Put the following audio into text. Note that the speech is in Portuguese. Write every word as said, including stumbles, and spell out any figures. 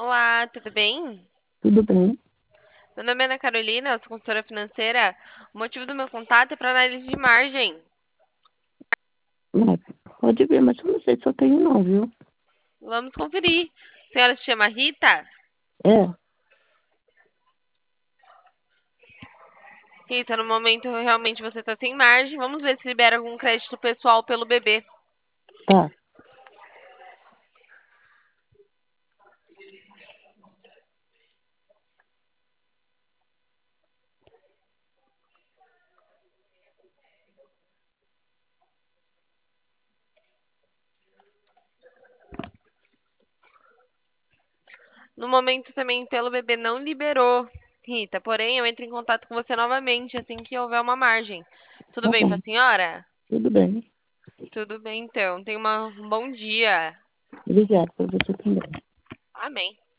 Olá, tudo bem? Tudo bem? Meu nome é Ana Carolina, eu sou consultora financeira. O motivo do meu contato é para análise de margem. É, pode ver, mas eu não sei se eu tenho não, viu? Vamos conferir. A senhora se chama Rita? É, Rita, no momento realmente você está sem margem. Vamos ver se libera algum crédito pessoal pelo bebê. tá. No momento também pelo bebê não liberou, Rita. Porém, eu entro em contato com você novamente assim que houver uma margem. Tudo Tá bem para a bom, senhora? tudo bem. Tudo bem, então. Tenha uma- um bom dia. Obrigada por você também. Amém.